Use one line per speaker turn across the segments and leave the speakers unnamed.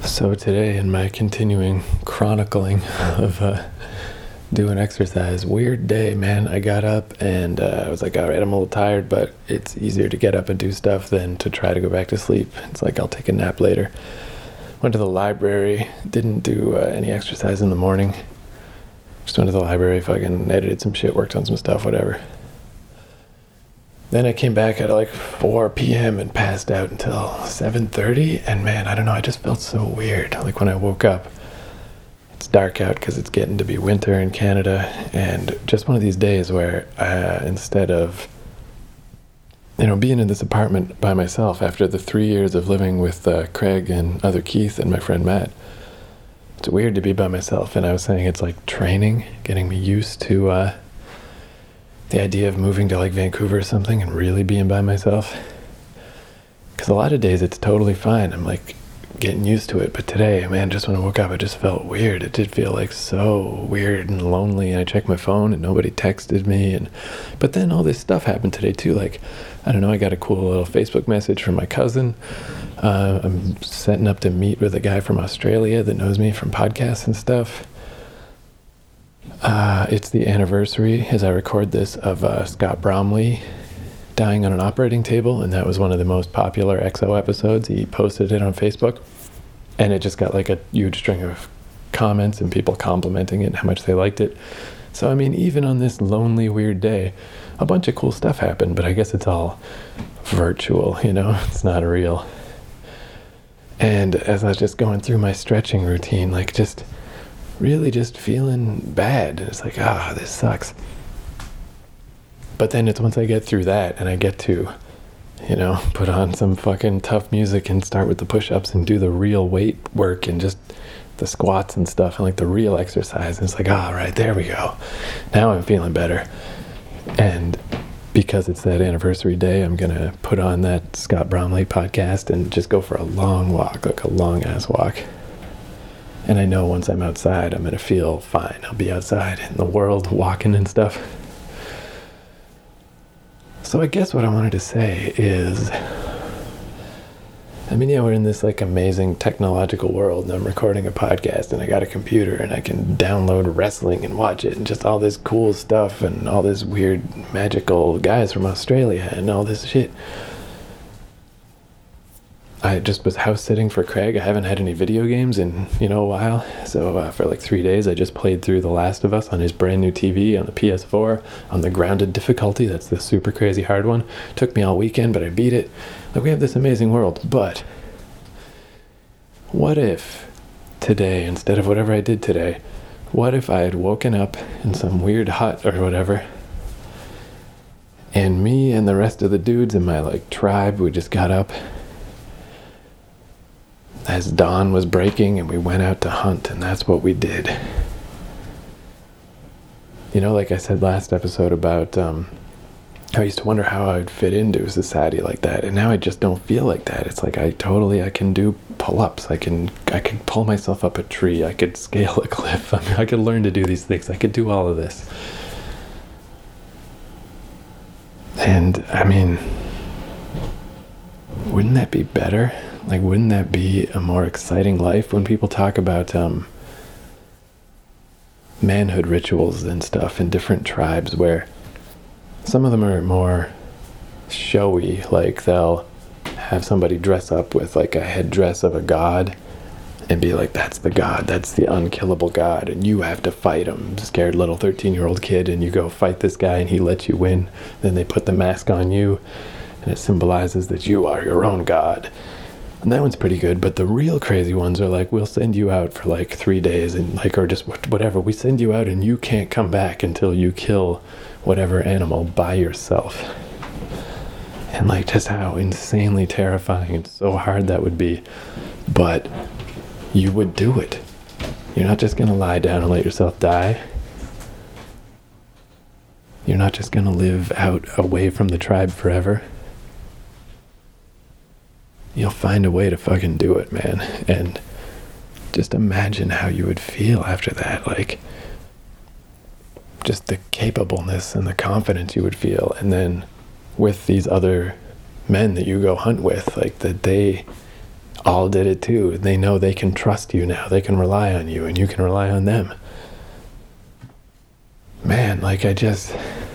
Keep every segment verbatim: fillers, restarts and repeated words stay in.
So today, in my continuing chronicling of uh, doing exercise, weird day, man. I got up and uh, I was like, all right, I'm a little tired, but it's easier to get up and do stuff than to try to go back to sleep. It's like, I'll take a nap later. Went to the library, didn't do uh, any exercise in the morning. Just went to the library, fucking edited some shit, worked on some stuff, whatever. Then I came back at like four p.m. and passed out until seven thirty. And man, I don't know, I just felt so weird. Like when I woke up, it's dark out because it's getting to be winter in Canada. And just one of these days where uh, instead of, you know, being in this apartment by myself after the three years of living with uh, Craig and other Keith and my friend Matt, it's weird to be by myself. And I was saying it's like training, getting me used to uh, the idea of moving to like Vancouver or something and really being by myself. Because a lot of days it's totally fine. I'm like getting used to it. But today, man, just when I woke up, it just felt weird. It did feel like so weird and lonely. And I checked my phone and nobody texted me. And but then all this stuff happened today too. Like, I don't know, I got a cool little Facebook message from my cousin. Uh, I'm setting up to meet with a guy from Australia that knows me from podcasts and stuff. Uh, it's the anniversary, as I record this, of uh, Scott Bromley dying on an operating table, and that was one of the most popular X O episodes. He posted it on Facebook, and it just got like a huge string of comments and people complimenting it and how much they liked it. So, I mean, even on this lonely, weird day, a bunch of cool stuff happened, but I guess it's all virtual, you know? It's not real. And as I was just going through my stretching routine, like just really just feeling bad. It's like, ah, this sucks. But then it's once I get through that and I get to, you know, put on some fucking tough music and start with the push-ups and do the real weight work and just the squats and stuff and like the real exercise. And it's like, all right, there we go. Now I'm feeling better. And because it's that anniversary day, I'm going to put on that Scott Bromley podcast and just go for a long walk, like a long ass walk. And I know once I'm outside, I'm going to feel fine. I'll be outside in the world walking and stuff. So I guess what I wanted to say is, I mean, yeah, we're in this like amazing technological world and I'm recording a podcast and I got a computer and I can download wrestling and watch it and just all this cool stuff and all this weird magical guys from Australia and all this shit. I just was house sitting for Craig. I haven't had any video games in, you know, a while. So uh, for like three days, I just played through The Last of Us on his brand new T V on the P S four on the grounded difficulty. That's the super crazy hard one. Took me all weekend, but I beat it. Like, we have this amazing world. But what if today, instead of whatever I did today, what if I had woken up in some weird hut or whatever, and me and the rest of the dudes in my like tribe, we just got up as dawn was breaking and we went out to hunt, and that's what we did. You know, like I said last episode about um, I used to wonder how I would fit into a society like that, and now I just don't feel like that. It's like I totally, I can do pull-ups, I can I can pull myself up a tree, I could scale a cliff, I mean, I could learn to do these things, I could do all of this. And, I mean, wouldn't that be better? Like, wouldn't that be a more exciting life? When people talk about um, manhood rituals and stuff in different tribes, where some of them are more showy, like they'll have somebody dress up with like a headdress of a god and be like, that's the god, that's the unkillable god, and you have to fight him. Scared little thirteen-year-old kid, and you go fight this guy and he lets you win. Then they put the mask on you and it symbolizes that you are your own god. And that one's pretty good, but the real crazy ones are like, we'll send you out for like three days and like, or just whatever. We send you out and you can't come back until you kill whatever animal by yourself. And like, just how insanely terrifying and so hard that would be. But you would do it. You're not just going to lie down and let yourself die. You're not just going to live out away from the tribe forever. You'll find a way to fucking do it, man. And just imagine how you would feel after that. Like, just the capableness and the confidence you would feel. And then with these other men that you go hunt with, like, that they all did it too. They know they can trust you now. They can rely on you, and you can rely on them. Man, like I just...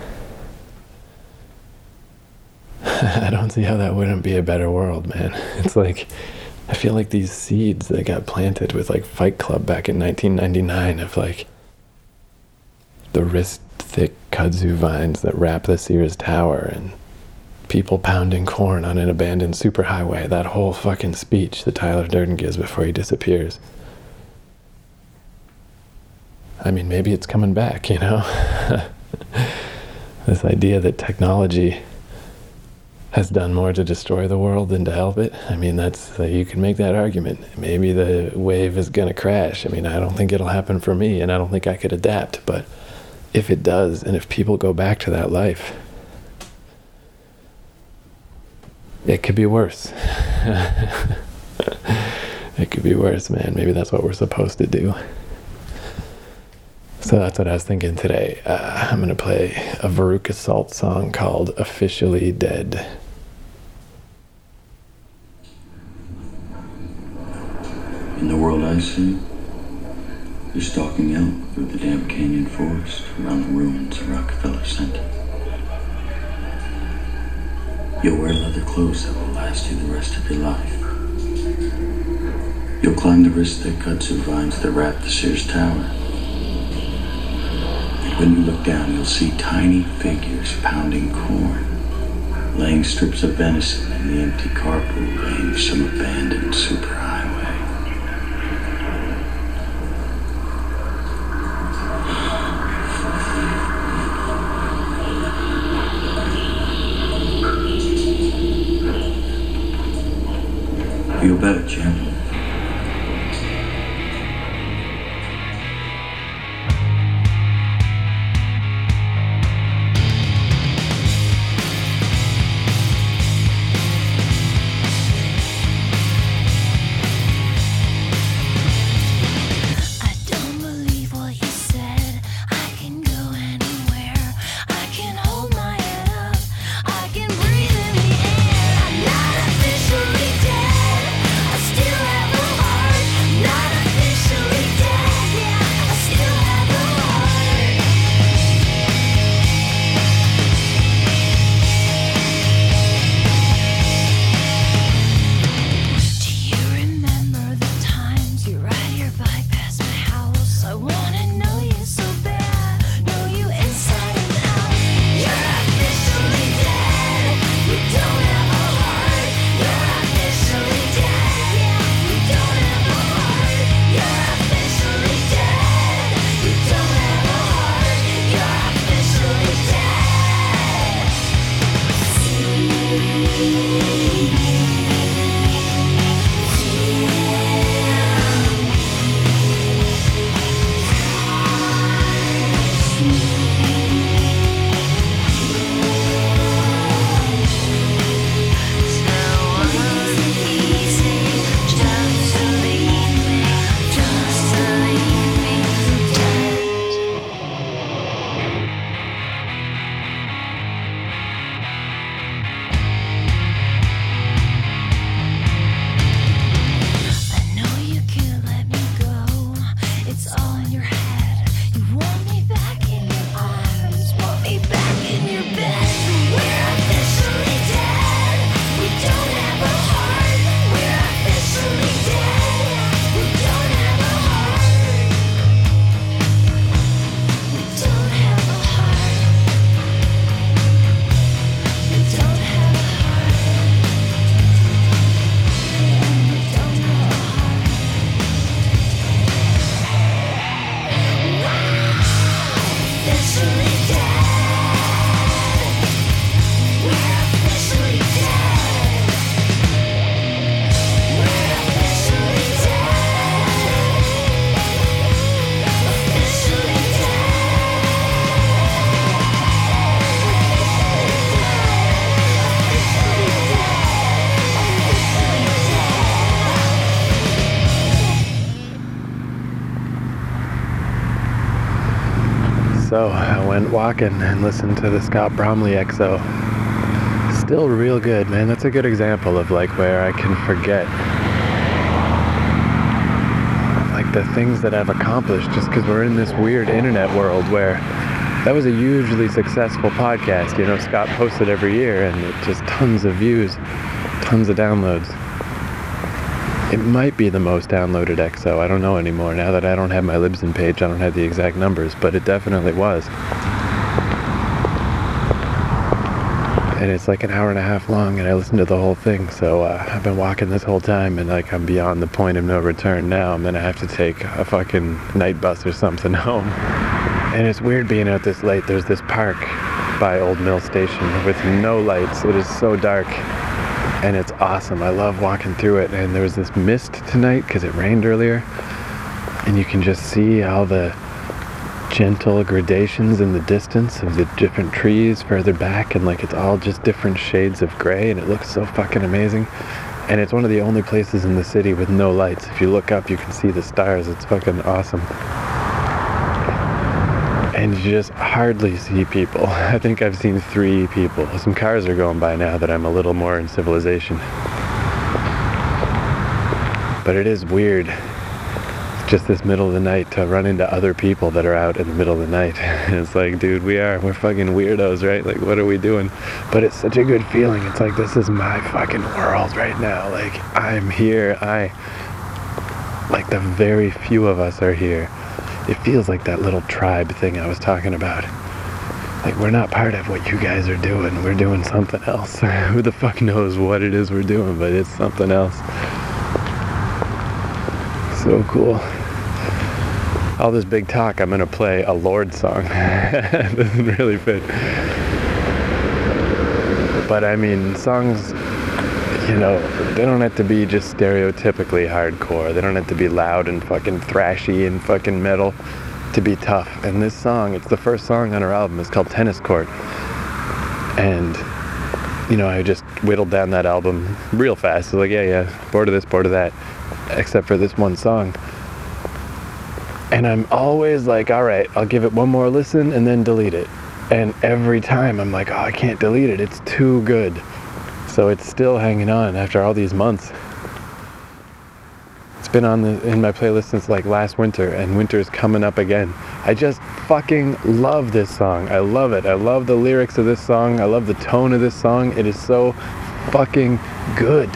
I don't see how that wouldn't be a better world, man. It's like, I feel like these seeds that got planted with like Fight Club back in nineteen ninety-nine of like the wrist-thick kudzu vines that wrap the Sears Tower and people pounding corn on an abandoned superhighway. That whole fucking speech that Tyler Durden gives before he disappears. I mean, maybe it's coming back, you know? This idea that technology has done more to destroy the world than to help it. I mean, that's, uh, you can make that argument. Maybe the wave is gonna crash. I mean, I don't think it'll happen for me, and I don't think I could adapt, but if it does, and if people go back to that life, it could be worse. It could be worse, man. Maybe that's what we're supposed to do. So that's what I was thinking today. Uh, I'm gonna play a Veruca Salt song called Officially Dead.
In the world I see, you're stalking out through the damp canyon forest around the ruins of Rockefeller Center. You'll wear leather clothes that will last you the rest of your life. You'll climb the wrist-thick kudzu vines that wrap the Sears Tower. And when you look down, you'll see tiny figures pounding corn, laying strips of venison in the empty carpool lane of some abandoned superhighway. Feel better, champ.
So I went walking and listened to the Scott Bromley X O. Still real good, man. That's a good example of like where I can forget the things that I've accomplished just because we're in this weird internet world where that was a hugely successful podcast. You know, Scott posts it every year and it just tons of views, tons of downloads. It might be the most downloaded X O. I don't know anymore. Now that I don't have my Libsyn page, I don't have the exact numbers, but it definitely was. And it's like an hour and a half long, and I listened to the whole thing. So uh, I've been walking this whole time, and like I'm beyond the point of no return now. I'm gonna have to take a fucking night bus or something home. And it's weird being out this late. There's this park by Old Mill Station with no lights. It is so dark. And it's awesome. I love walking through it. And there was this mist tonight because it rained earlier. And you can just see all the gentle gradations in the distance of the different trees further back. And like it's all just different shades of gray. And it looks so fucking amazing. And it's one of the only places in the city with no lights. If you look up, you can see the stars. It's fucking awesome. And you just hardly see people. I think I've seen three people. Some cars are going by now that I'm a little more in civilization. But it is weird, just this middle of the night, to run into other people that are out in the middle of the night. And it's like, dude, we are, we're fucking weirdos, right? Like, what are we doing? But it's such a good feeling. It's like, this is my fucking world right now. Like, I'm here. I, like, the very few of us are here. It feels like that little tribe thing I was talking about. Like, we're not part of what you guys are doing. We're doing something else. Who the fuck knows what it is we're doing, but it's something else. So cool. All this big talk, I'm gonna play a Lorde song. It doesn't really fit. But I mean, songs, you know, they don't have to be just stereotypically hardcore. They don't have to be loud and fucking thrashy and fucking metal to be tough. And this song, it's the first song on our album. It's called Tennis Court. And, you know, I just whittled down that album real fast. So like, yeah, yeah, bored of this, bored of that. Except for this one song. And I'm always like, all right, I'll give it one more listen and then delete it. And every time I'm like, oh, I can't delete it. It's too good. So it's still hanging on after all these months. It's been on the, in my playlist since like last winter, and winter's coming up again. I just fucking love this song. I love it. I love the lyrics of this song. I love the tone of this song. It is so fucking good.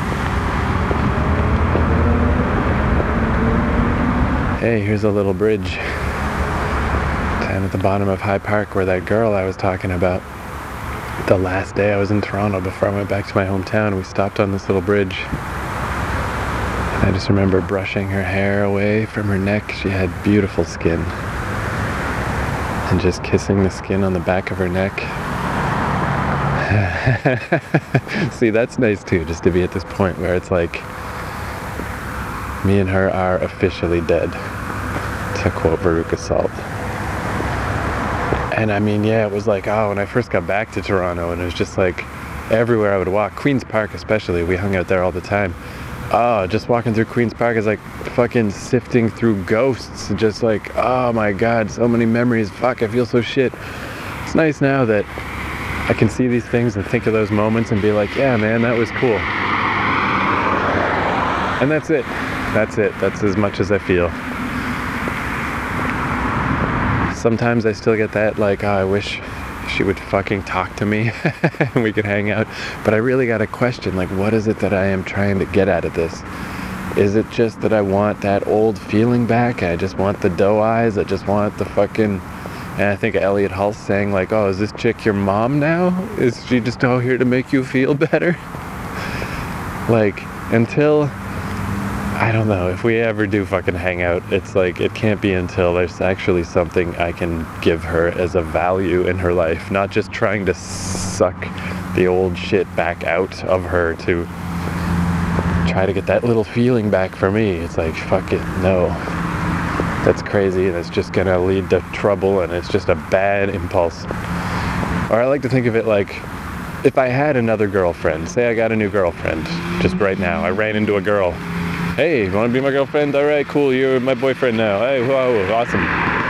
Hey, here's a little bridge down at the bottom of High Park where that girl I was talking about, the last day I was in Toronto before I went back to my hometown, we stopped on this little bridge. And I just remember brushing her hair away from her neck. She had beautiful skin. And just kissing the skin on the back of her neck. See, that's nice too, just to be at this point where it's like, me and her are officially dead, to quote Veruca Salt. And I mean, yeah, it was like, oh, when I first got back to Toronto, and it was just like, everywhere I would walk, Queen's Park especially, we hung out there all the time. Oh, just walking through Queen's Park is like fucking sifting through ghosts. Just like, oh my God, so many memories. Fuck, I feel so shit. It's nice now that I can see these things and think of those moments and be like, yeah, man, that was cool. And that's it. That's it. That's as much as I feel. Sometimes I still get that, like, oh, I wish she would fucking talk to me and we could hang out. But I really got to question, like, what is it that I am trying to get out of this? Is it just that I want that old feeling back? I just want the doe eyes. I just want the fucking... And I think Elliot Hulse saying, like, oh, is this chick your mom now? Is she just out here to make you feel better? Like, until... I don't know, if we ever do fucking hang out, it's like, it can't be until there's actually something I can give her as a value in her life, not just trying to suck the old shit back out of her to try to get that little feeling back for me. It's like, fuck it, no. That's crazy, and it's just gonna lead to trouble, and it's just a bad impulse. Or I like to think of it like, if I had another girlfriend, say I got a new girlfriend, just right now, I ran into a girl. Hey, you want to be my girlfriend? All right, cool, you're my boyfriend now. Hey, whoa, awesome.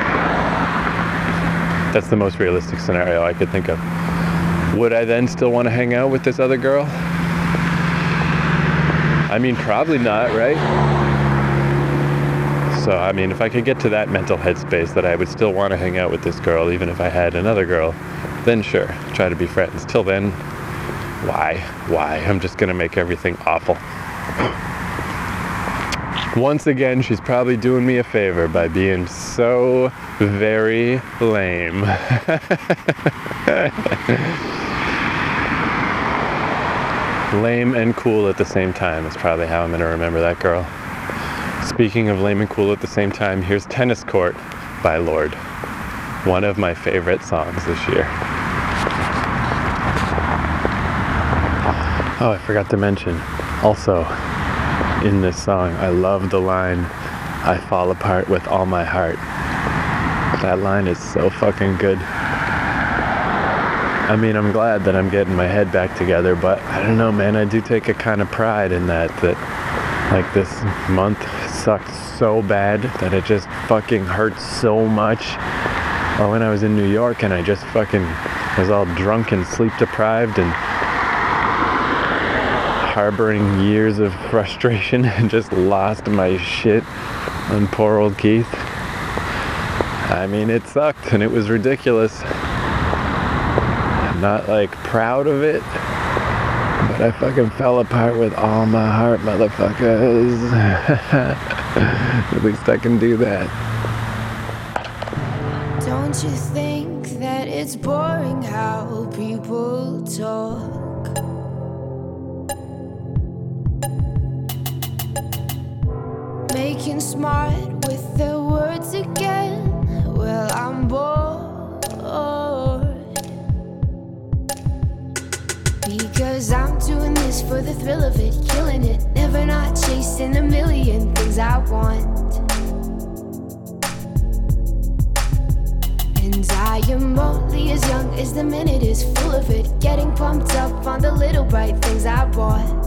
That's the most realistic scenario I could think of. Would I then still want to hang out with this other girl? I mean, probably not, right? So, I mean, if I could get to that mental headspace that I would still want to hang out with this girl, even if I had another girl, then sure, try to be friends. Till then, why? Why? I'm just gonna make everything awful. Once again, she's probably doing me a favor by being so very lame. Lame and cool at the same time is probably how I'm gonna remember that girl. Speaking of lame and cool at the same time, here's Tennis Court by Lorde. One of my favorite songs this year. Oh, I forgot to mention, also, in this song, I love the line, "I fall apart with all my heart." That line is so fucking good. I mean, I'm glad that I'm getting my head back together, but I don't know, man, I do take a kind of pride in that, that, like, this month sucked so bad that it just fucking hurts so much. Or when I was in New York and I just fucking was all drunk and sleep deprived and harboring years of frustration and just lost my shit on poor old Keith. I mean, it sucked and it was ridiculous. I'm not like proud of it, but I fucking fell apart with all my heart, motherfuckers. At least I can do that.
Don't you think that it's boring how people talk? Making smart with their words again. Well, I'm bored, because I'm doing this for the thrill of it, killing it, never not chasing a million things I want. And I am only as young as the minute is full of it, getting pumped up on the little bright things I bought.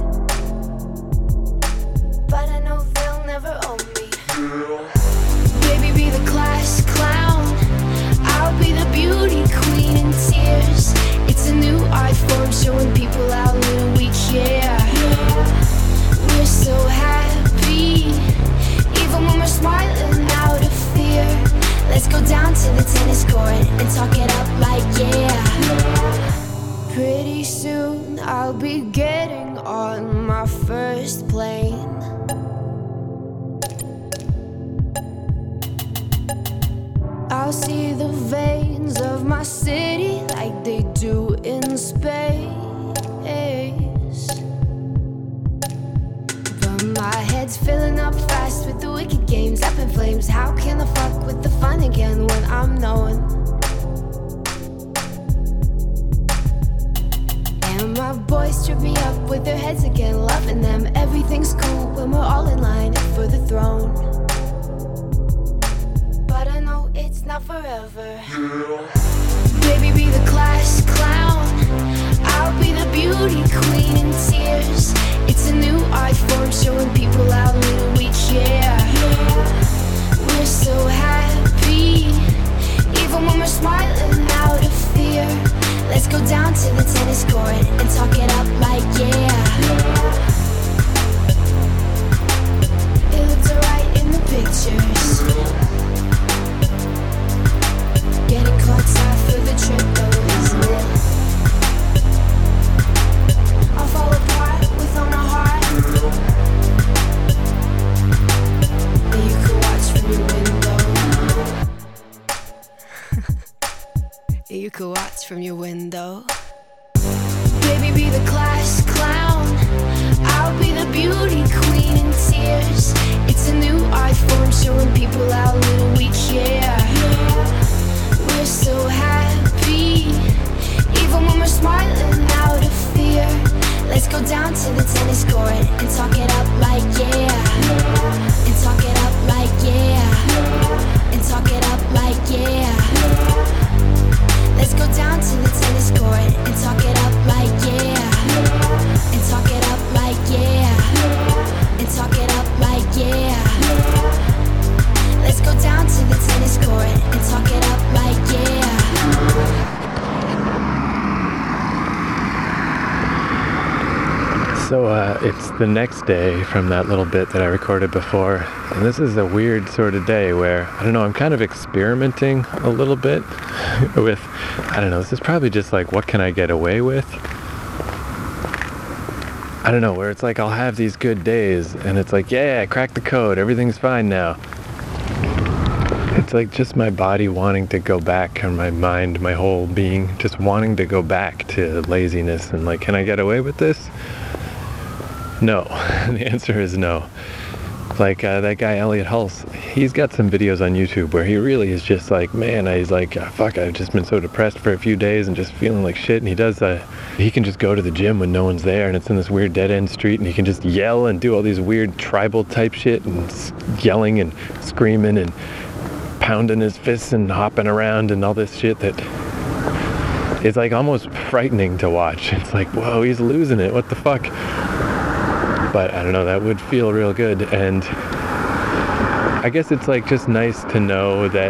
But I know they'll never own me. Baby, be the class clown, I'll be the beauty queen in tears. It's a new art form showing people how little we care. We're so happy, even when we're smiling out of fear. Let's go down to the tennis court and talk it up like yeah. Pretty soon I'll be getting on my first plane. I'll see the veins of my city like they do in space. But my head's filling up fast with the wicked games up in flames. How can I fuck with the fun again when I'm knowing? And my boys trip me up with their heads again, loving them. Everything's cool when we're all in line for the throne. But I know it's not forever. Baby, be the class clown, I'll be the beauty queen in tears. It's a new art form showing people how little we care. We're so happy, even when we're smiling out of fear. Let's go down to the tennis court and talk it up like yeah. It looked alright in the pictures. Getting caught side for the trip though, isn't it? I'll fall apart with all my heart. That you could watch from your window. That you could watch from your window. Baby, be the class clown, I'll be the beauty queen in tears. It's a new art form showing people how little we care. We're so happy, even when we're smiling out of fear. Let's go down to the tennis court and talk it up like yeah. And talk it up like yeah. And talk it up like yeah. Let's go down to the tennis court and talk it up like yeah. And talk it up like yeah. And talk
So uh, it's the next day from that little bit that I recorded before, and this is a weird sort of day where, I don't know, I'm kind of experimenting a little bit with, I don't know, this is probably just like, what can I get away with? I don't know, where it's like I'll have these good days, and it's like, yeah, I cracked the code, everything's fine now. It's like just my body wanting to go back, and my mind, my whole being, just wanting to go back to laziness, and like, can I get away with this? No. The answer is no. Like uh, that guy Elliot Hulse, he's got some videos on YouTube where he really is just like, man, he's like, oh, fuck, I've just been so depressed for a few days and just feeling like shit. And he does, uh, he can just go to the gym when no one's there, and it's in this weird dead end street, and he can just yell and do all these weird tribal type shit, and yelling and screaming and pounding his fists and hopping around and all this shit that is like almost frightening to watch. It's like, whoa, he's losing it. What the fuck? But I don't know, that would feel real good. And I guess it's like just nice to know that,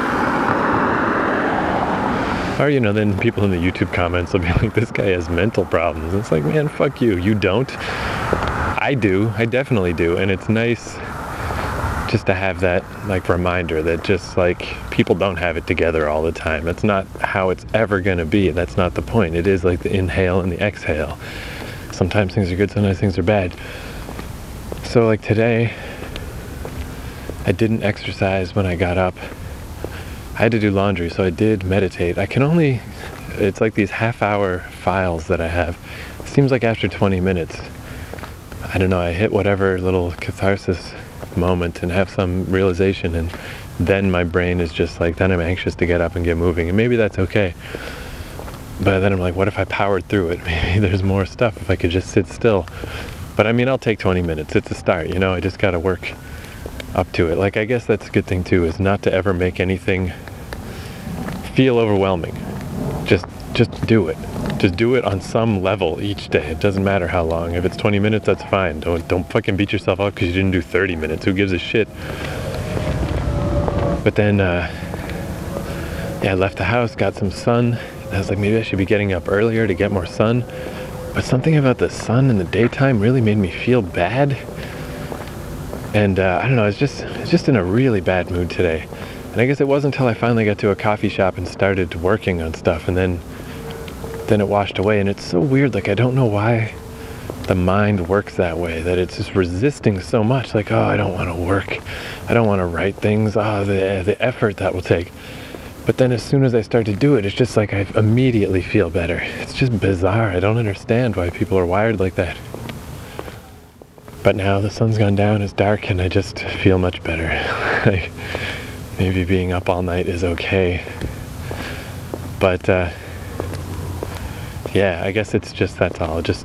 or you know, then people in the YouTube comments will be like, this guy has mental problems. It's like, man, fuck you. You don't. I do. I definitely do. And it's nice just to have that like reminder that just like people don't have it together all the time. That's not how it's ever gonna be. That's not the point. It is like the inhale and the exhale. Sometimes things are good, sometimes things are bad. So like today, I didn't exercise when I got up. I had to do laundry, so I did meditate. I can only, it's like these half hour files that I have. It seems like after twenty minutes, I don't know, I hit whatever little catharsis moment and have some realization, and then my brain is just like, then I'm anxious to get up and get moving, and maybe that's okay. But then I'm like, what if I powered through it? Maybe there's more stuff if I could just sit still. But I mean, I'll take twenty minutes. It's a start, you know? I just gotta work up to it. Like, I guess that's a good thing too, is not to ever make anything feel overwhelming. Just, just do it. Just do it on some level each day. It doesn't matter how long. If it's twenty minutes, that's fine. Don't, don't fucking beat yourself up because you didn't do thirty minutes. Who gives a shit? But then, uh, yeah, I left the house, got some sun. I was like, maybe I should be getting up earlier to get more sun. But something about the sun in the daytime really made me feel bad. And uh, I don't know, I was just, I was just in a really bad mood today. And I guess it wasn't until I finally got to a coffee shop and started working on stuff, and then, then it washed away. And it's so weird, like I don't know why the mind works that way, that it's just resisting so much. Like, oh, I don't want to work. I don't want to write things. Oh, the, the effort that will take. But then as soon as I start to do it, it's just like I immediately feel better. It's just bizarre. I don't understand why people are wired like that. But now the sun's gone down, it's dark, and I just feel much better. Like, maybe being up all night is okay. But, uh, yeah, I guess it's just, that's all. Just,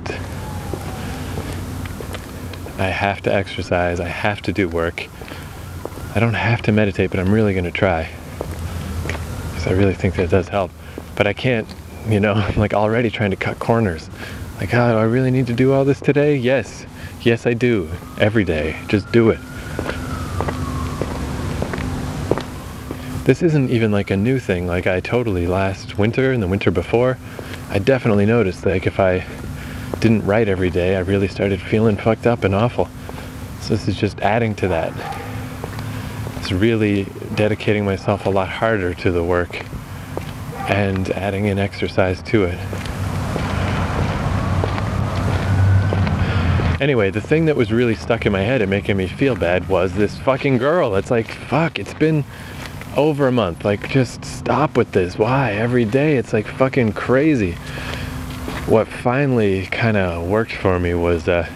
I have to exercise. I have to do work. I don't have to meditate, but I'm really going to try. I really think that does help, but I can't, you know, I'm like already trying to cut corners. Like, oh, do I really need to do all this today? Yes, yes I do, every day, just do it. This isn't even like a new thing. Like I totally, last winter and the winter before, I definitely noticed like if I didn't write every day, I really started feeling fucked up and awful. So this is just adding to that. It's really dedicating myself a lot harder to the work and adding in exercise to it. Anyway, the thing that was really stuck in my head and making me feel bad was this fucking girl. It's like, fuck, it's been over a month. Like, just stop with this. Why? Every day it's like fucking crazy. What finally kind of worked for me was, uh,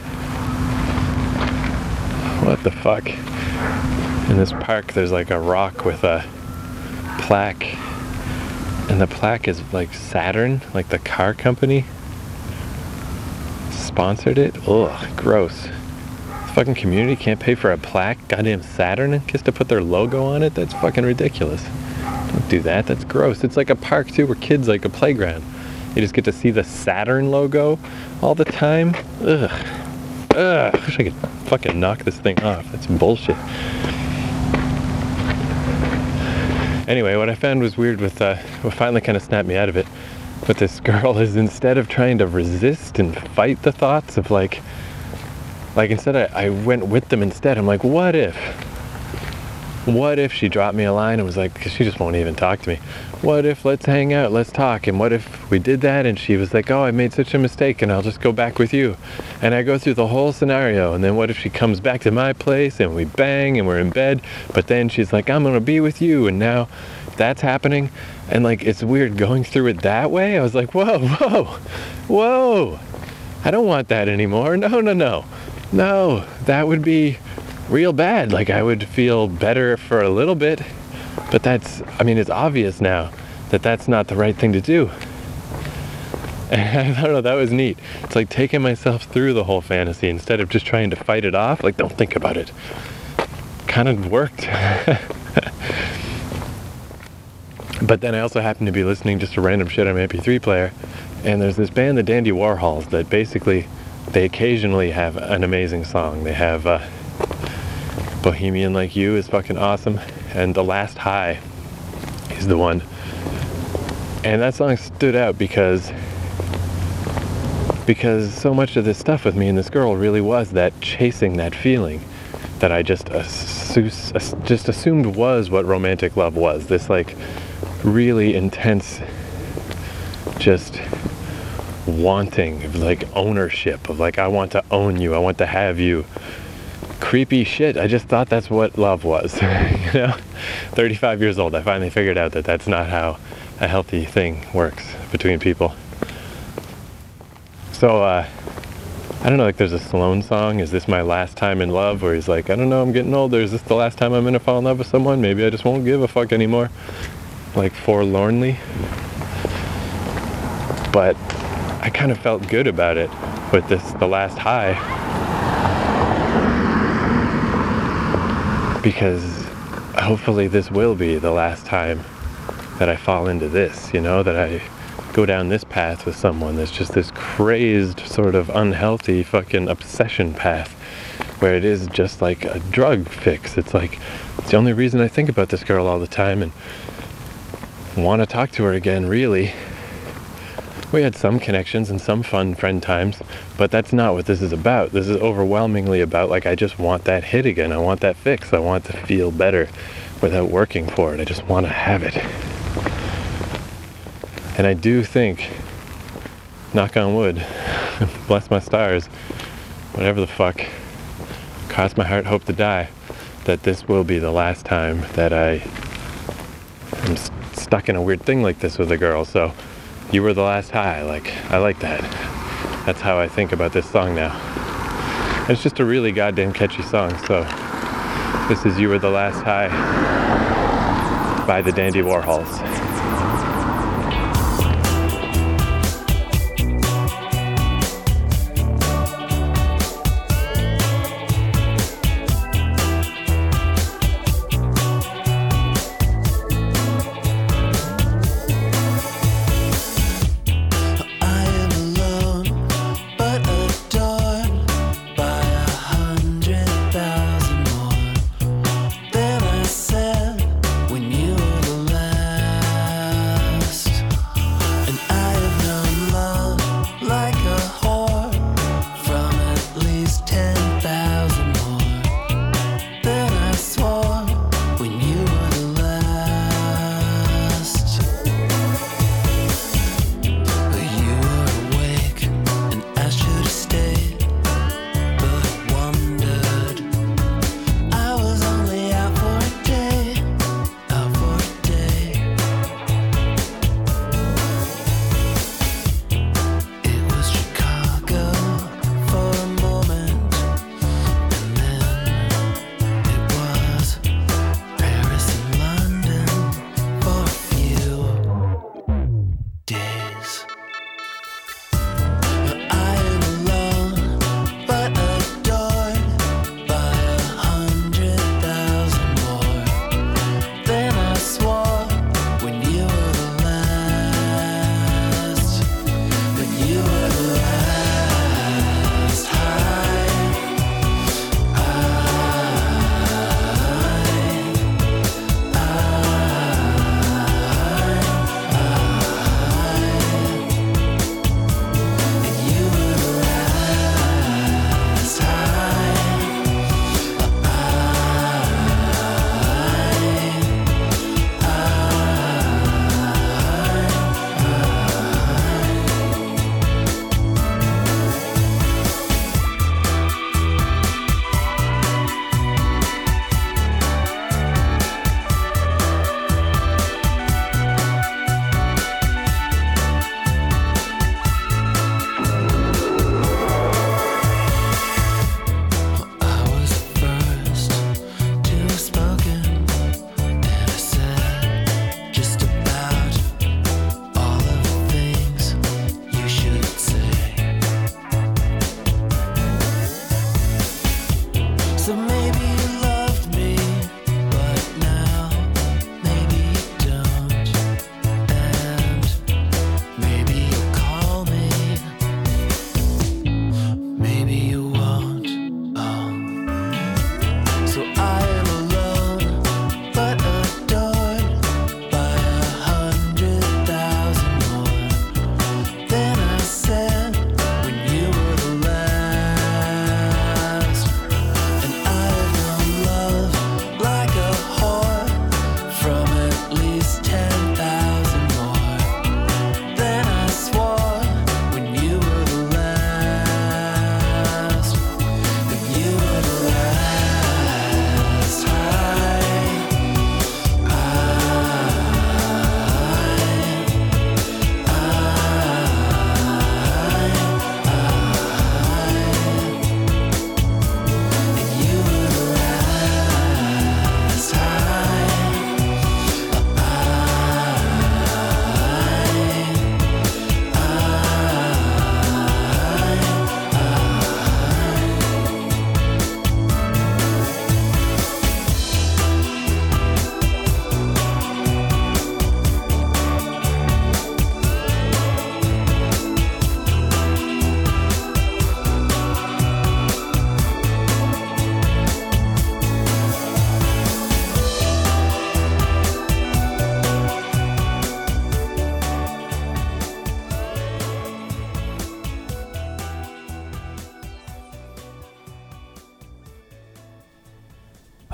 what the fuck? In this park, there's like a rock with a plaque, and the plaque is like Saturn, like the car company sponsored it. Ugh, gross. This fucking community can't pay for a plaque. Goddamn Saturn gets to put their logo on it. That's fucking ridiculous. Don't do that. That's gross. It's like a park too, where kids, like a playground. You just get to see the Saturn logo all the time. Ugh. Ugh. I wish I could fucking knock this thing off. That's bullshit. Anyway, what I found was weird with, uh, what finally kind of snapped me out of it with this girl is instead of trying to resist and fight the thoughts of like, like instead I, I went with them instead. I'm like, what if, what if she dropped me a line and was like, cause she just won't even talk to me. What if, let's hang out, let's talk. And what if we did that and she was like, oh, I made such a mistake and I'll just go back with you. And I go through the whole scenario. And then what if she comes back to my place and we bang and we're in bed, but then she's like, I'm gonna be with you. And now that's happening. And like, it's weird going through it that way. I was like, whoa, whoa, whoa. I don't want that anymore. No, no, no. No, that would be real bad. Like I would feel better for a little bit. But that's, I mean, it's obvious now that that's not the right thing to do. And I don't know, that was neat. It's like taking myself through the whole fantasy instead of just trying to fight it off. Like, don't think about it. Kind of worked. But then I also happened to be listening just to random shit on my M P three player. And there's this band, the Dandy Warhols, that basically, they occasionally have an amazing song. They have uh, Bohemian Like You is fucking awesome. And The Last High is the one. And that song stood out because because so much of this stuff with me and this girl really was that chasing that feeling that I just assu- just assumed was what romantic love was. This like really intense just wanting of like ownership of like, I want to own you, I want to have you. Creepy shit. I just thought that's what love was. You know, thirty-five years old, I finally figured out that that's not how a healthy thing works between people. So uh I don't know, like there's a Sloan song, Is This My Last Time in Love, where he's like, I don't know, I'm getting older, is this the last time I'm gonna fall in love with someone? Maybe I just won't give a fuck anymore. Like forlornly. But I kind of felt good about it with this The Last High, because hopefully this will be the last time that I fall into this, you know, that I go down this path with someone that's just this crazed sort of unhealthy fucking obsession path where it is just like a drug fix. It's like, it's the only reason I think about this girl all the time and want to talk to her again, really. We had some connections and some fun friend times, but that's not what this is about. This is overwhelmingly about, like, I just want that hit again. I want that fix. I want to feel better without working for it. I just want to have it. And I do think, knock on wood, bless my stars, whatever the fuck, cross my heart, hope to die, that this will be the last time that I am st- stuck in a weird thing like this with a girl. So you were the last high. Like, I like that. That's how I think about this song now. It's just a really goddamn catchy song. So this is You Were the Last High by the Dandy Warhols.
When you were the last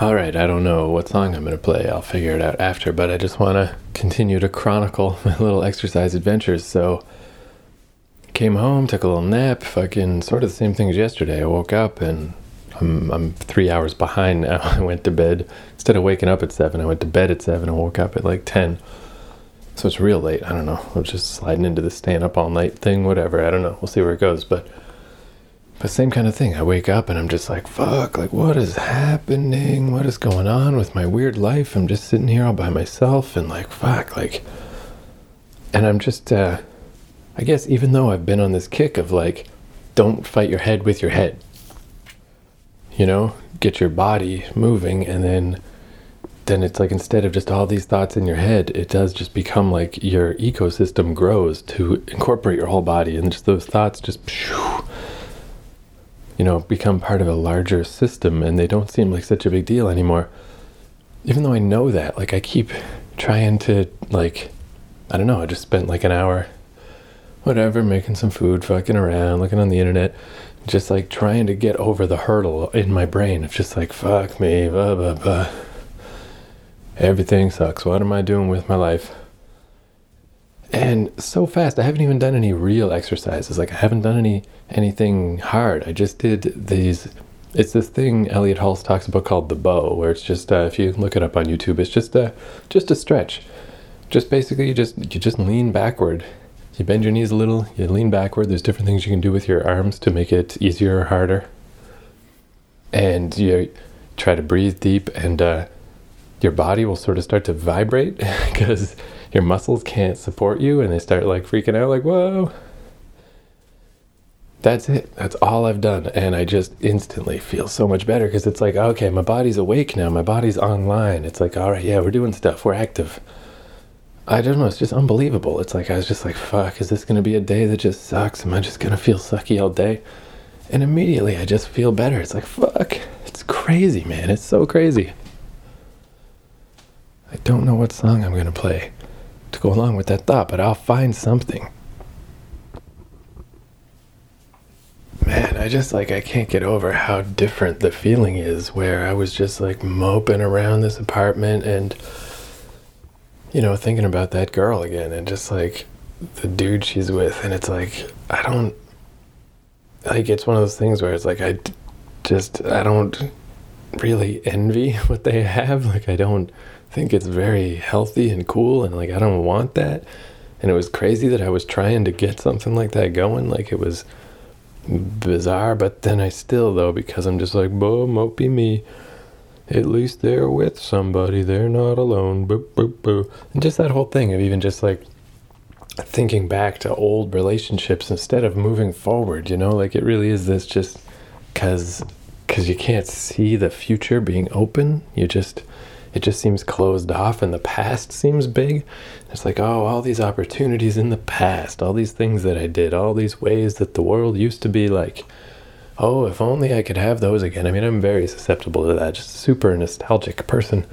All right, I don't know what song I'm going to play. I'll figure it out after, but I just want to continue to chronicle my little exercise adventures. So, came home, took a little nap, fucking sort of the same thing as yesterday. I woke up and I'm, I'm three hours behind now. I went to bed. Instead of waking up at seven, I went to bed at seven and woke up at like ten. So it's real late. I don't know. I'm just sliding into the staying up all night thing, whatever. I don't know. We'll see where it goes. But but same kind of thing. I wake up and I'm just like, fuck, like what is happening? What is going on with my weird life? I'm just sitting here all by myself and like, fuck, like, and I'm just, uh, I guess even though I've been on this kick of like, don't fight your head with your head, you know, get your body moving, and then then it's like instead of just all these thoughts in your head, it does just become like your ecosystem grows to incorporate your whole body, and just those thoughts just, you know, become part of a larger system, and they don't seem like such a big deal anymore. Even though I know that, like I keep trying to like, I don't know, I just spent like an hour whatever, making some food, fucking around, looking on the internet, just like trying to get over the hurdle in my brain of just like, fuck me, blah, blah, blah. Everything sucks. What am I doing with my life? And so fast, I haven't even done any real exercises. Like I haven't done any anything hard. I just did these, it's this thing Elliot Hulse talks about called the bow, where it's just, uh, if you look it up on YouTube, it's just a, just a stretch. Just basically, you just, you just lean backward. You bend your knees a little, you lean backward. There's different things you can do with your arms to make it easier or harder. And you try to breathe deep, and uh, your body will sort of start to vibrate because your muscles can't support you, and they start like freaking out like, whoa. That's it. That's all I've done. And I just instantly feel so much better because it's like, okay, my body's awake now. My body's online. It's like, all right, yeah, we're doing stuff. We're active. I don't know, it's just unbelievable. It's like, I was just like, fuck, is this going to be a day that just sucks? Am I just going to feel sucky all day? And immediately I just feel better. It's like, fuck, it's crazy, man. It's so crazy. I don't know what song I'm going to play to go along with that thought, but I'll find something. Man, I just like, I can't get over how different the feeling is where I was just like moping around this apartment and, you know, thinking about that girl again and just like the dude she's with. And it's like, I don't, like, it's one of those things where it's like, I just, I don't really envy what they have. Like, I don't think it's very healthy and cool. And like, I don't want that. And it was crazy that I was trying to get something like that going. Like, it was bizarre. But then I still, though, because I'm just like, bo, mopey me. At least they're with somebody. They're not alone. Boop, boop, boop. And just that whole thing of even just like thinking back to old relationships instead of moving forward, you know, like it really is this just because because you can't see the future being open. You just, it just seems closed off, and the past seems big. It's like, oh, all these opportunities in the past, all these things that I did, all these ways that the world used to be like, oh, if only I could have those again. I mean, I'm very susceptible to that, just super nostalgic person.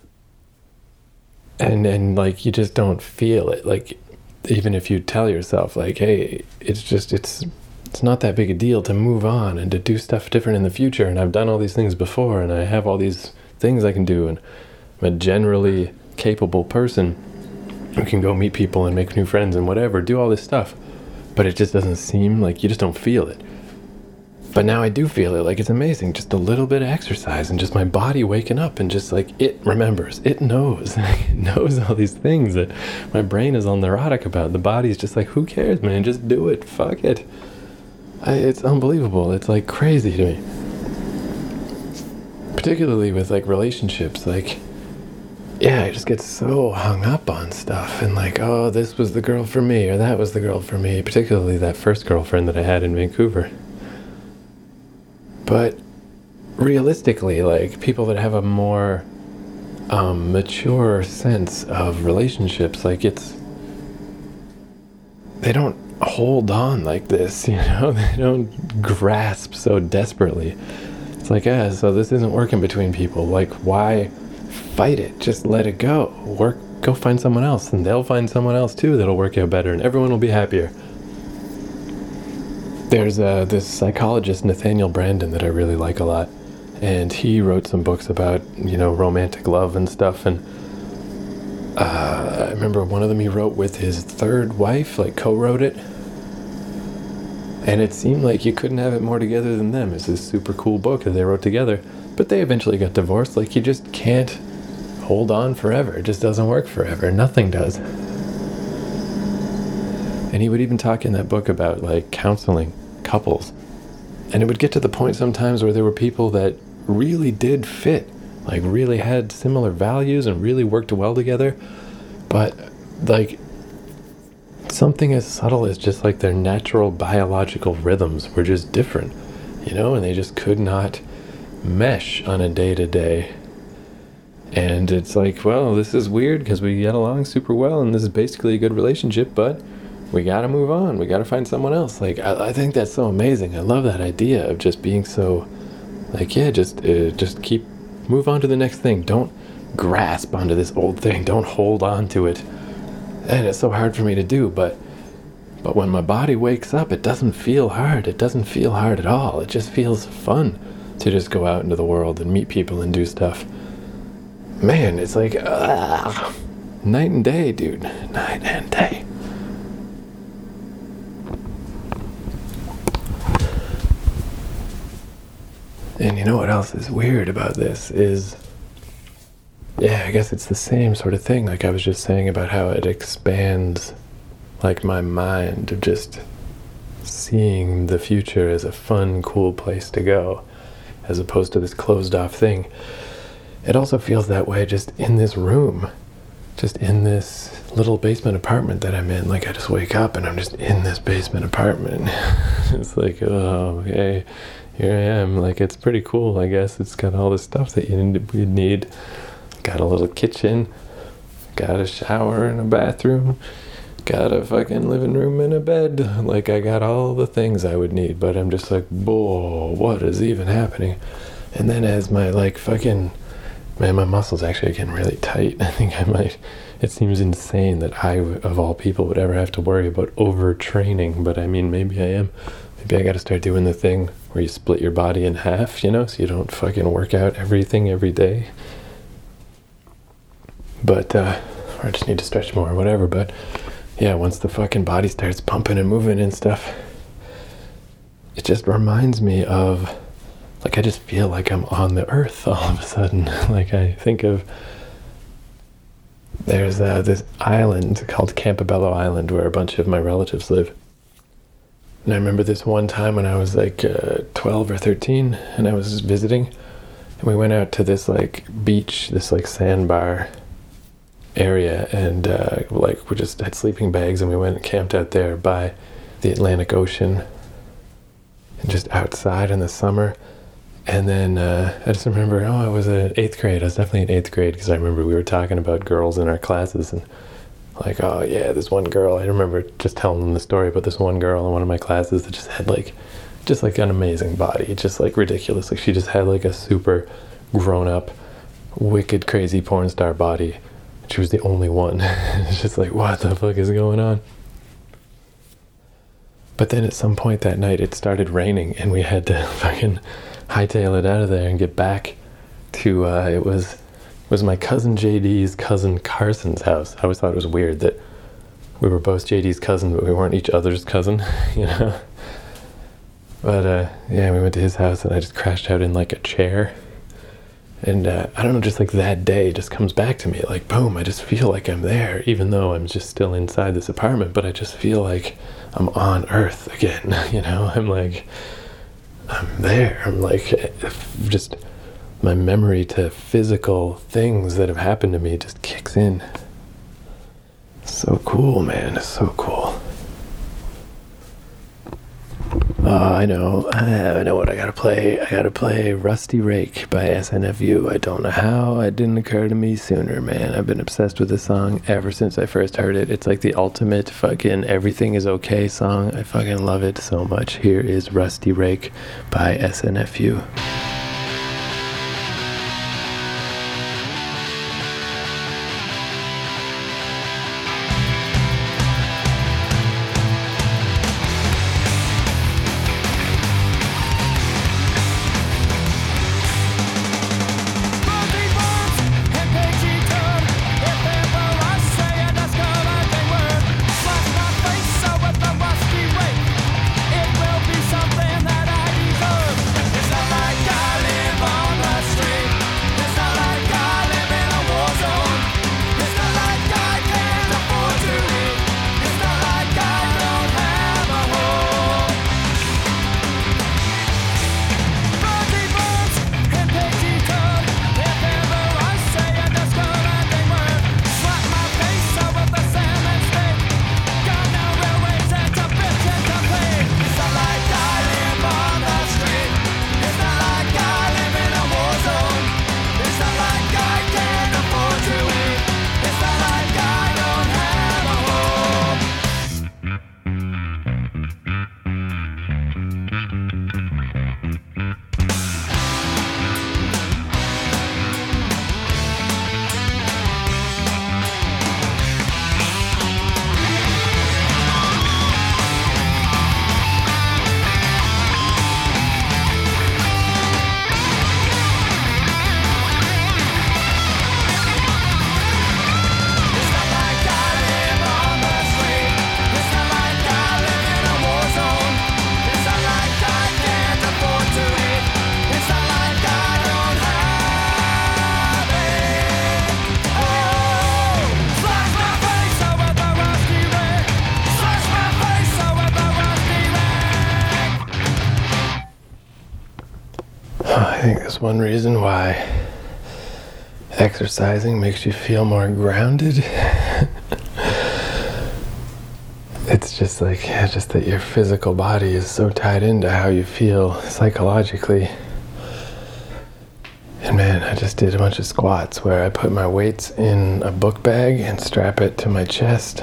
And, and like, you just don't feel it. Like, even if you tell yourself, like, hey, it's just, it's, it's not that big a deal to move on and to do stuff different in the future. And I've done all these things before, and I have all these things I can do. And I'm a generally capable person who can go meet people and make new friends and whatever, do all this stuff. But it just doesn't seem like, you just don't feel it. But now I do feel it, like it's amazing, just a little bit of exercise and just my body waking up and just like it remembers, it knows, it knows all these things that my brain is all neurotic about. The body's just like, who cares, man, just do it, fuck it. I, it's unbelievable, it's like crazy to me. Particularly with like relationships, like, yeah, I just get so hung up on stuff and like, oh, this was the girl for me or that was the girl for me, particularly that first girlfriend that I had in Vancouver. But realistically, like, people that have a more um, mature sense of relationships, like, it's, they don't hold on like this, you know? They don't grasp so desperately. It's like, yeah, so this isn't working between people. Like, why fight it? Just let it go. Work, go find someone else, and they'll find someone else, too, that'll work out better, and everyone will be happier. There's uh, this psychologist, Nathaniel Branden, that I really like a lot. and he wrote some books about, you know, romantic love and stuff. And uh, I remember one of them he wrote with his third wife, like co-wrote it. And it seemed like you couldn't have it more together than them. It's this super cool book that they wrote together. But they eventually got divorced. Like, you just can't hold on forever. It just doesn't work forever. Nothing does. And he would even talk in that book about, like, counseling couples. And it would get to the point sometimes where there were people that really did fit. Like, really had similar values and really worked well together. But, like, something as subtle as just like their natural biological rhythms were just different, you know, and they just could not mesh on a day-to-day. And it's like, well, this is weird because we get along super well and this is basically a good relationship, but we gotta move on. We gotta find someone else. Like, I, I think that's so amazing. I love that idea of just being so, like, yeah, just uh, just keep, move on to the next thing. Don't grasp onto this old thing. Don't hold on to it. And it's so hard for me to do, but but when my body wakes up, it doesn't feel hard. It doesn't feel hard at all. It just feels fun to just go out into the world and meet people and do stuff. Man, it's like, uh, night and day, dude. Night and day. And you know what else is weird about this is, yeah, I guess it's the same sort of thing. Like I was just saying about how it expands, like, my mind of just seeing the future as a fun, cool place to go, as opposed to this closed off thing. It also feels that way just in this room, just in this little basement apartment that I'm in. Like, I just wake up and I'm just in this basement apartment. It's like, oh, okay, here I am. Like, it's pretty cool, I guess. It's got all the stuff that you need. Got a little kitchen, got a shower and a bathroom, got a fucking living room and a bed. Like, I got all the things I would need, but I'm just like, whoa, what is even happening? And then as my, like, fucking, man, my muscles actually are getting really tight. I think I might, it seems insane that I, of all people, would ever have to worry about overtraining, but I mean, maybe I am. Maybe I gotta start doing the thing where you split your body in half, you know, so you don't fucking work out everything every day. But, uh, or I just need to stretch more or whatever. But, yeah, once the fucking body starts pumping and moving and stuff, it just reminds me of, like, I just feel like I'm on the earth all of a sudden. Like, I think of, there's uh, this island called Campobello Island where a bunch of my relatives live. And I remember this one time when I was, like, uh, twelve or thirteen, and I was visiting, and we went out to this, like, beach, this, like, sandbar area, and uh, like we just had sleeping bags and we went and camped out there by the Atlantic Ocean and just outside in the summer. And then uh, I just remember, oh, I was in eighth grade. I was definitely in eighth grade because I remember we were talking about girls in our classes and like, oh yeah, this one girl. I remember just telling them the story about this one girl in one of my classes that just had like, just like an amazing body, just like ridiculous. Like she just had like a super grown up, wicked, crazy porn star body. She was the only one. It's just like, what the fuck is going on? But then at some point that night, it started raining, and we had to fucking hightail it out of there and get back to, uh, it was was my cousin J D's cousin Carson's house. I always thought it was weird that we were both J D's cousin, but we weren't each other's cousin, you know? But, uh, yeah, we went to his house, and I just crashed out in, like, a chair. And uh, I don't know, just like that day just comes back to me, like, boom, I just feel like I'm there, even though I'm just still inside this apartment, but I just feel like I'm on Earth again, you know? I'm like, I'm there. I'm like, just my memory to physical things that have happened to me just kicks in. So cool, man. It's so cool. Oh, I know. I know what I gotta play. I gotta play Rusty Rake by S N F U. I don't know how it didn't occur to me sooner, man. I've been obsessed with this song ever since I first heard it. It's like the ultimate fucking everything is okay song. I fucking love it so much. Here is Rusty Rake by S N F U. that's one reason why exercising makes you feel more grounded. It's just like, yeah, just that your physical body is so tied into how you feel psychologically. And man, I just did a bunch of squats where I put my weights in a book bag and strap it to my chest.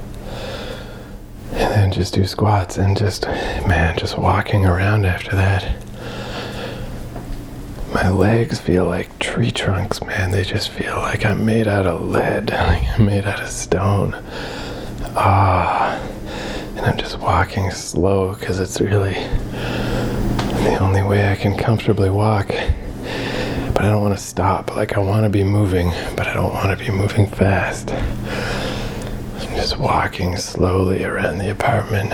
And then just do squats and just, man, just walking around after that. My legs feel like tree trunks, man. They just feel like I'm made out of lead, like I'm made out of stone. Ah, and I'm just walking slow because it's really the only way I can comfortably walk. But I don't want to stop. Like, I want to be moving, but I don't want to be moving fast. I'm just walking slowly around the apartment.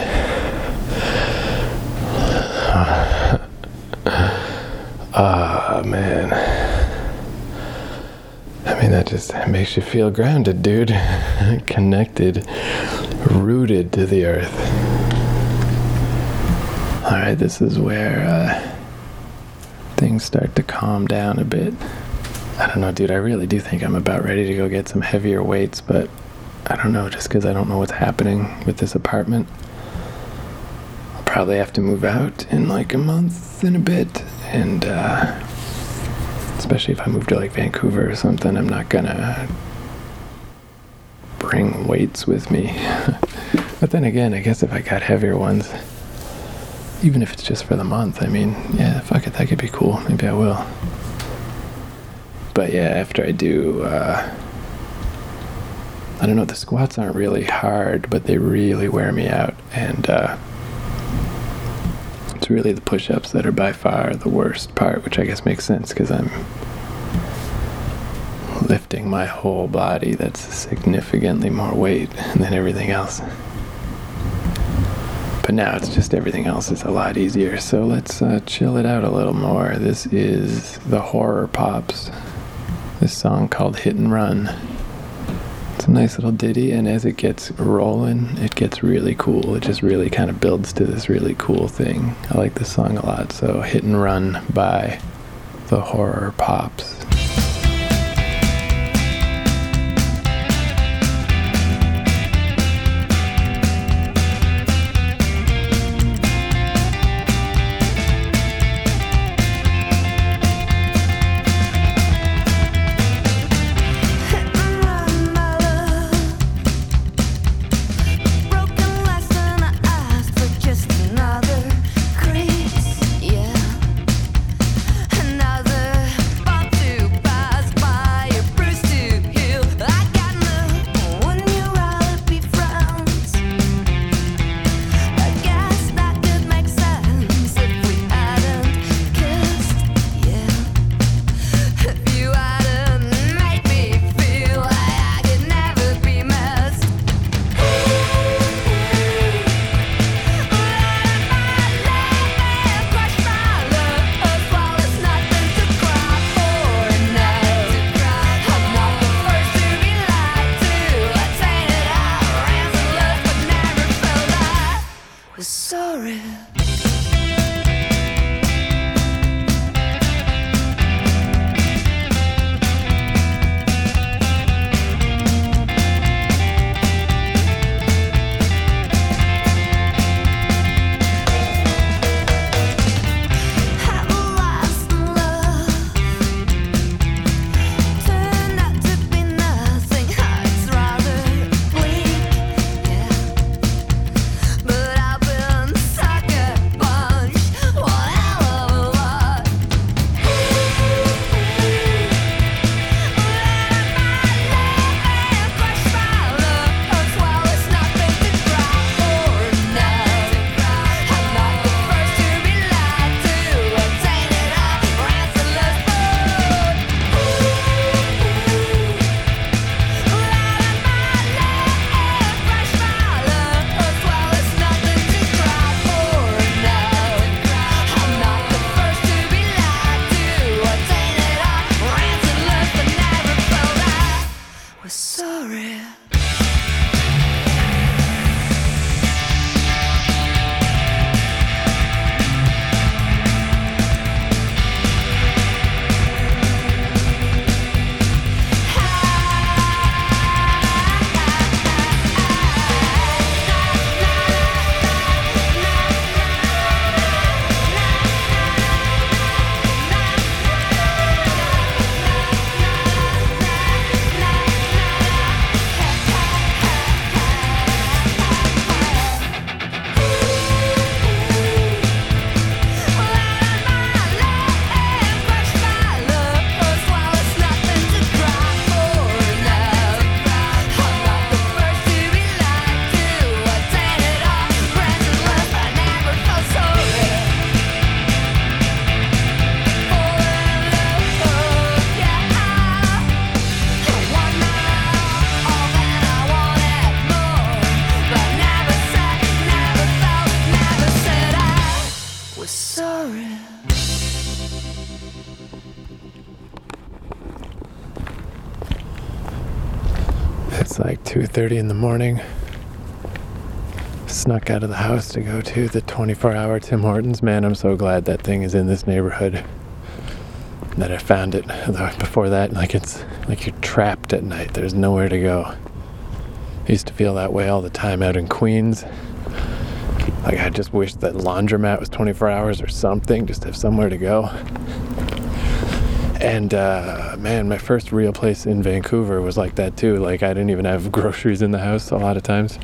Ah, uh, man. I mean, that just makes you feel grounded, dude. Connected, rooted to the earth. Alright, this is where uh, things start to calm down a bit. I don't know, dude, I really do think I'm about ready to go get some heavier weights, but I don't know, just because I don't know what's happening with this apartment. I'll probably have to move out in like a month and a bit, and uh, especially if I move to like Vancouver or something, I'm not gonna bring weights with me. But then again, I guess if I got heavier ones, even if it's just for the month, I mean, yeah, fuck it, that could be cool. Maybe I will. But yeah, after I do, uh, I don't know, the squats aren't really hard, but they really wear me out. And uh, it's really the push-ups that are by far the worst part, which I guess makes sense because I'm lifting my whole body. That's significantly more weight than everything else. But now it's just everything else is a lot easier. So let's uh, chill it out a little more. This is the Horror Pops. This song called Hit and Run. It's a nice little ditty, and as it gets rolling, it gets really cool. It just really kind of builds to this really cool thing. I like this song a lot. So Hit and Run by the Horror Pops.
Another bop to
It's like two thirty in the morning. Snuck out of the house to go to the twenty-four hour Tim Hortons. Man, I'm so glad that thing is in this neighborhood, that I found it. Although before that, like it's like you're trapped at night. There's nowhere to go. I used to feel that way all the time out in Queens. Like I just wish that laundromat was twenty-four hours or something, just to have somewhere to go. And uh, man, my first real place in Vancouver was like that too. Like I didn't even have groceries in the house a lot of times.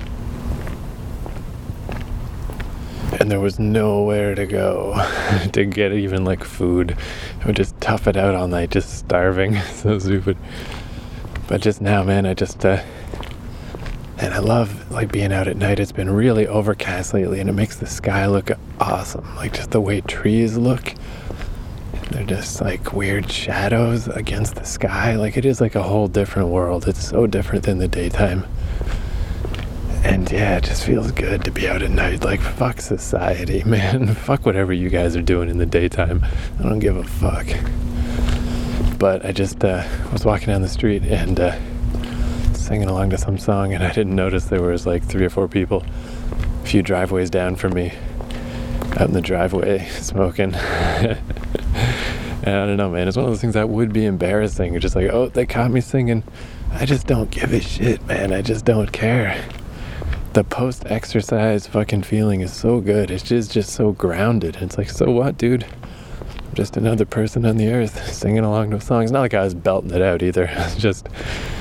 And there was nowhere to go to get even like food. I would just tough it out all night, just starving. So stupid. But just now, man, I just, uh, and I love like being out at night. It's been really overcast lately and it makes the sky look awesome. Like just the way trees look. They're just like weird shadows against the sky. Like it is like a whole different world. It's so different than the daytime. And yeah, it just feels good to be out at night. Like fuck society, man. Fuck whatever you guys are doing in the daytime. I don't give a fuck. But I just uh, was walking down the street and uh, singing along to some song, and I didn't notice there was like three or four people a few driveways down from me out in the driveway smoking. And I don't know, man, it's one of those things that would be embarrassing. You're just like, oh, they caught me singing. I just don't give a shit, man. I just don't care. The post-exercise fucking feeling is so good. It's just, just so grounded. It's like, so what, dude? I'm just another person on the earth singing along to a song. It's not like I was belting it out either. It's just...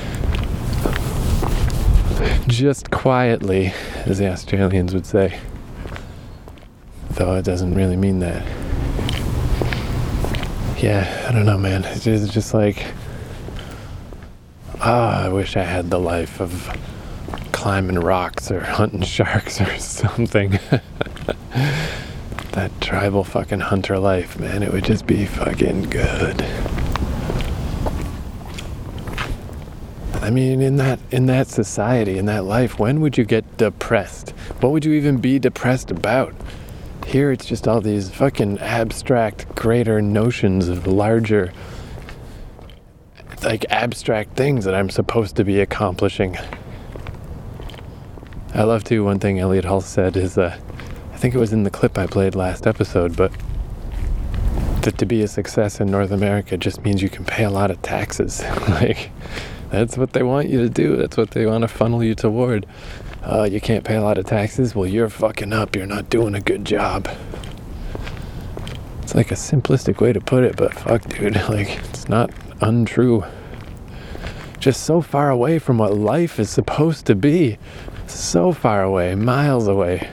just quietly, as the Australians would say. Though it doesn't really mean that. Yeah, I don't know, man. It's just, just like, ah, oh, I wish I had the life of climbing rocks or hunting sharks or something. That tribal fucking hunter life, man. It would just be fucking good. I mean, in that in that society, in that life, when would you get depressed? What would you even be depressed about? Here it's just all these fucking abstract, greater notions of larger, like abstract things that I'm supposed to be accomplishing. I love too, one thing Elliot Hull said is, uh, I think it was in the clip I played last episode, but that to be a success in North America just means you can pay a lot of taxes. Like, that's what they want you to do. That's what they want to funnel you toward. Uh, you can't pay a lot of taxes? Well, you're fucking up. You're not doing a good job. It's like a simplistic way to put it, but fuck, dude. Like, it's not untrue. Just so far away from what life is supposed to be. So far away. Miles away.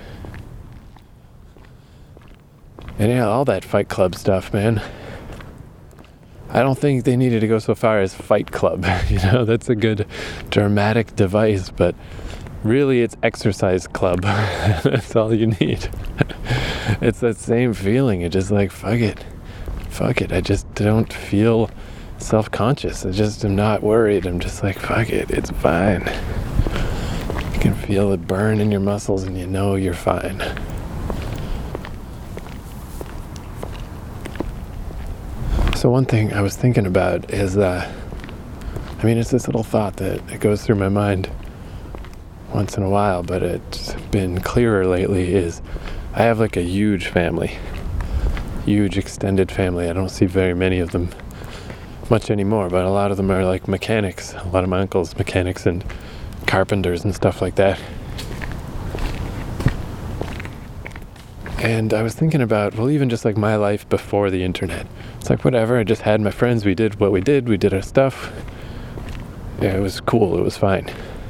And yeah, all that Fight Club stuff, man. I don't think they needed to go so far as Fight Club. You know, that's a good dramatic device, but really it's Exercise Club. That's all you need. It's that same feeling. It's just like, fuck it. Fuck it. I just don't feel self-conscious. I just am not worried. I'm just like, fuck it. It's fine. You can feel it burn in your muscles and you know you're fine. So one thing I was thinking about is, uh, I mean, it's this little thought that it goes through my mind once in a while, but it's been clearer lately, is I have like a huge family, huge extended family. I don't see very many of them much anymore, but a lot of them are like mechanics. A lot of my uncles, mechanics and carpenters and stuff like that. And I was thinking about, well, even just like my life before the internet. It's like, whatever, I just had my friends, we did what we did, we did our stuff. Yeah, it was cool, it was fine.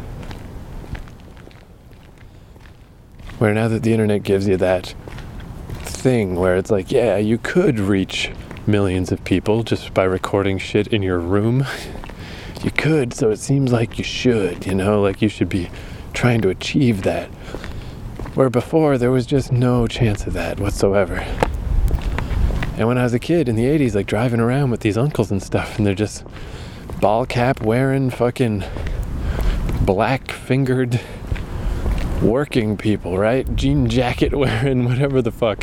Where now that the internet gives you that thing where it's like, yeah, you could reach millions of people just by recording shit in your room. You could, so it seems like you should, you know, like you should be trying to achieve that. Where before, there was just no chance of that whatsoever. And when I was a kid in the eighties, like driving around with these uncles and stuff, and they're just ball cap wearing fucking black fingered working people, right? Jean jacket wearing whatever the fuck.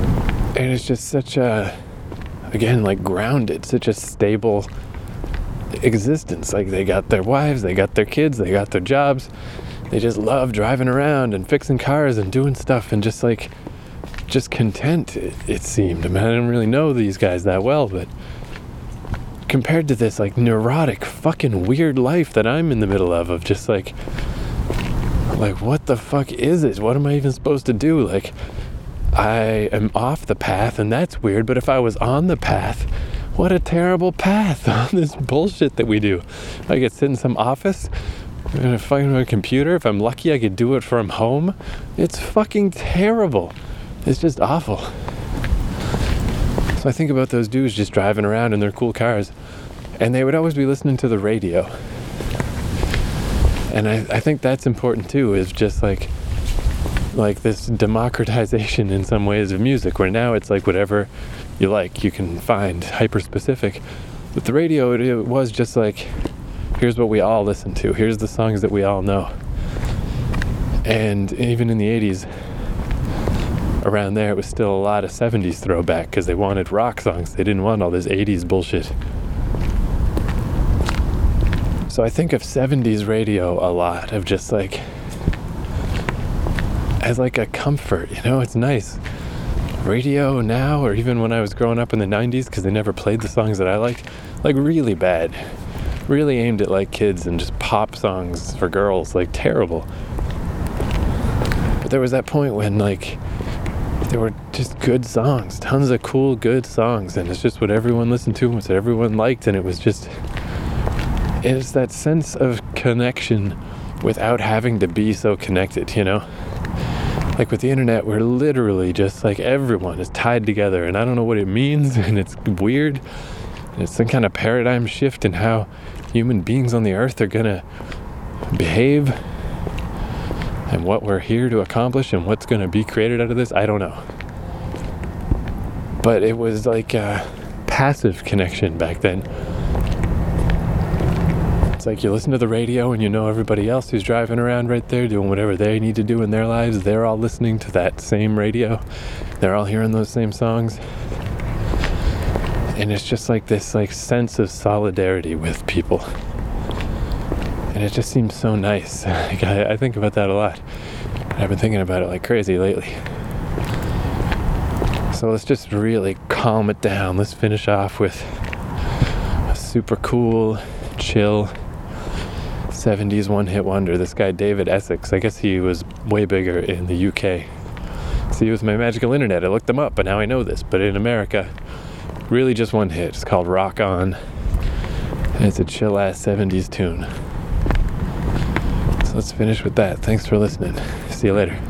And it's just such a, again, like grounded, such a stable existence. Like, they got their wives, they got their kids, they got their jobs. They just love driving around and fixing cars and doing stuff and just like, just content, it, it seemed. I mean, I didn't really know these guys that well, but compared to this like neurotic, fucking weird life that I'm in the middle of, of just like, like, what the fuck is it? What am I even supposed to do? Like, I am off the path, and that's weird, but if I was on the path, what a terrible path on this bullshit that we do. I could sit in some office and find my computer. If I'm lucky, I could do it from home. It's fucking terrible. It's just awful. So I think about those dudes just driving around in their cool cars, and they would always be listening to the radio. And I, I think that's important too, is just like, like this democratization in some ways of music, where now it's like whatever you like, you can find hyper-specific. With the radio, it, it was just like, here's what we all listen to. Here's the songs that we all know. And even in the eighties, around there, it was still a lot of seventies throwback, because they wanted rock songs. They didn't want all this eighties bullshit. So I think of seventies radio a lot, of just like, as like a comfort, you know, it's nice. Radio now, or even when I was growing up in the nineties, because they never played the songs that I liked, like really bad. Really aimed at like kids and just pop songs for girls, like terrible. But there was that point when like there were just good songs, tons of cool good songs, and it's just what everyone listened to, what everyone liked, and it was just, it's that sense of connection without having to be so connected, you know? Like with the internet, we're literally just like, everyone is tied together, and I don't know what it means, and it's weird. It's some kind of paradigm shift in how human beings on the earth are gonna behave, and what we're here to accomplish, and what's gonna be created out of this, I don't know. But it was like a passive connection back then. It's like you listen to the radio and you know everybody else who's driving around right there doing whatever they need to do in their lives, they're all listening to that same radio. They're all hearing those same songs. And it's just like this like sense of solidarity with people. And it just seems so nice. Like I, I think about that a lot. I've been thinking about it like crazy lately. So let's just really calm it down. Let's finish off with a super cool, chill seventies one-hit wonder. This guy David Essex. I guess he was way bigger in the U K. See, with my magical internet, I looked them up, but now I know this. But in America, really just one hit. It's called Rock On. And it's a chill-ass seventies tune. So let's finish with that. Thanks for listening. See you later.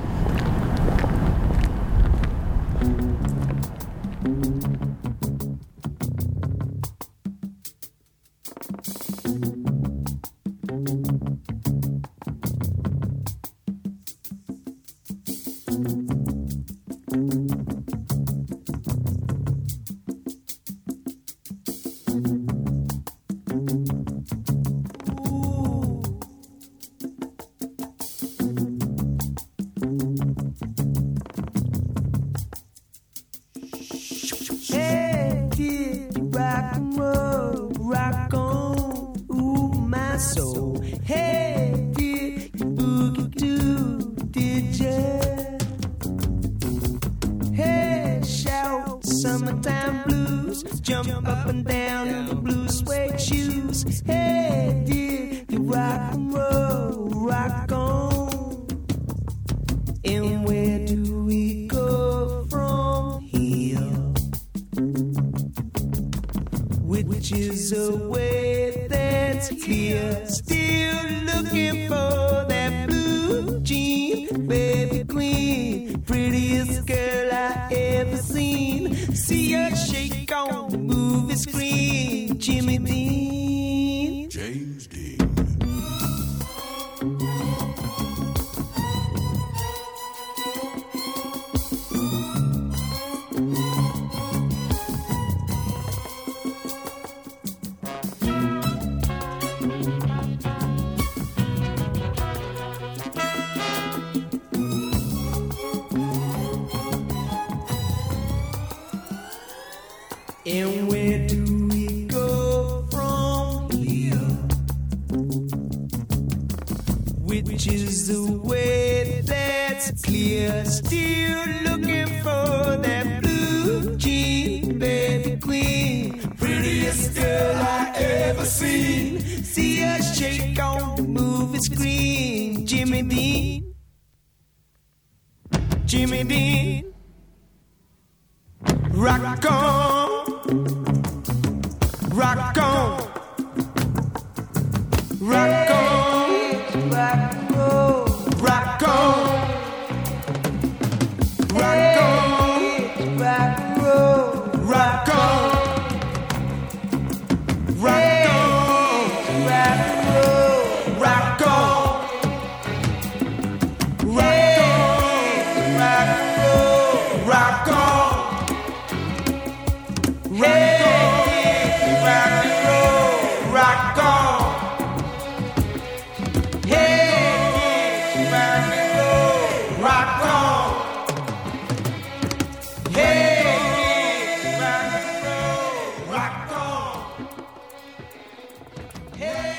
And where do we go which is the way that's clear. Still looking for that blue jean baby queen, prettiest girl I ever seen. See her shake on the movie screen. Jimmy Dean, Jimmy Dean, rock on, rock on, rock on, rock on, rock on, rock on, rock on, rock on. Hey!